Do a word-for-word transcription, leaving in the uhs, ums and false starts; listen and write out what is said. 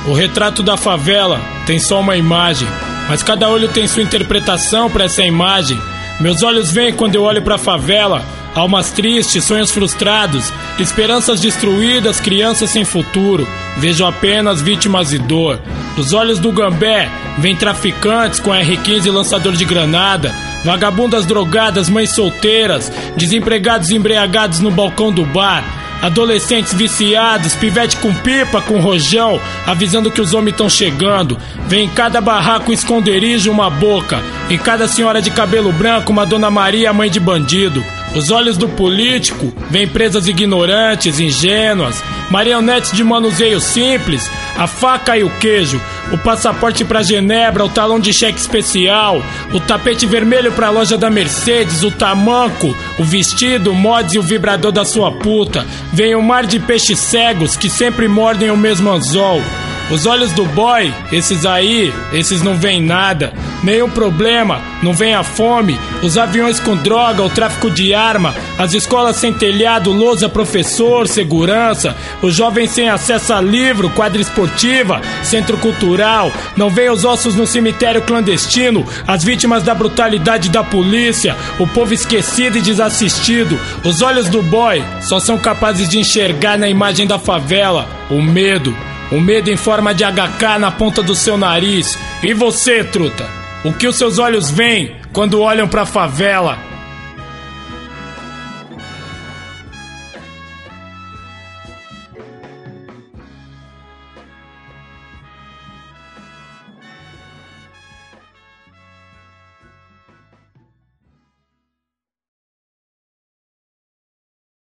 O retrato da favela tem só uma imagem, mas cada olho tem sua interpretação para essa imagem. Meus olhos veem quando eu olho pra favela, almas tristes, sonhos frustrados, esperanças destruídas, crianças sem futuro. Vejo apenas vítimas e dor. Dos olhos do Gambé vem traficantes com R quinze e lançador de granada, vagabundas drogadas, mães solteiras, desempregados embriagados no balcão do bar, adolescentes viciados, pivete com pipa, com rojão, avisando que os homens estão chegando. Vem em cada barraco, esconderijo, uma boca. Em cada senhora de cabelo branco, uma Dona Maria, mãe de bandido. Os olhos do político vêm presas ignorantes, ingênuas, marionetes de manuseio simples, a faca e o queijo, o passaporte pra Genebra, o talão de cheque especial, o tapete vermelho pra loja da Mercedes, o tamanco, o vestido, o mods e o vibrador da sua puta. Vem um mar de peixes cegos que sempre mordem o mesmo anzol. Os olhos do boy, esses aí, esses não veem nada. Nenhum problema, não vem a fome, os aviões com droga, o tráfico de arma, as escolas sem telhado, lousa, professor, segurança, os jovens sem acesso a livro, quadra esportiva, centro cultural. Não vem os ossos no cemitério clandestino, as vítimas da brutalidade da polícia, o povo esquecido e desassistido. Os olhos do boy só são capazes de enxergar na imagem da favela o medo. O medo em forma de H K na ponta do seu nariz. E você, truta? O que os seus olhos veem quando olham pra favela?